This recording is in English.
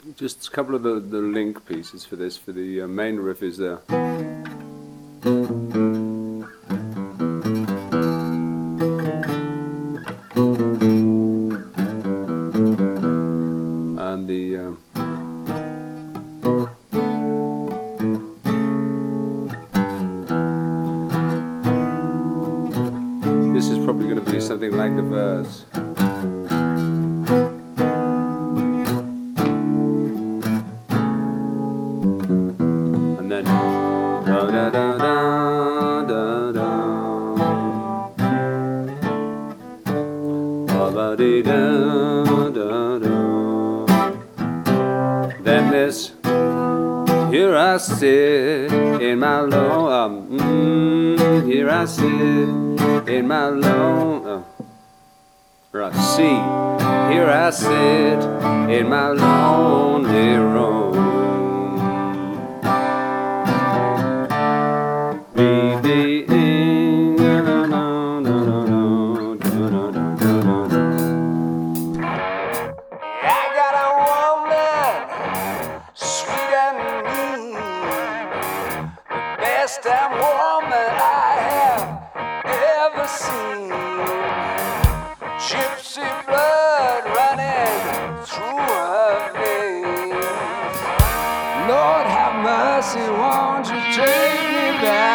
just a couple of the link pieces for this. For the main riff is there. And the this is probably going to be something like the verse. And then da da da da da da ba dee da da da. Then this. Here I sit in my lone, here I sit in my lone, right, C. Here I sit in my lonely room. B, D, E, no, no, no, no, no, no, no, no, no, no. I got a woman, sweet and mean, the best damn woman I have ever seen. Gypsy blood running through her veins. Lord have mercy, won't you take me back?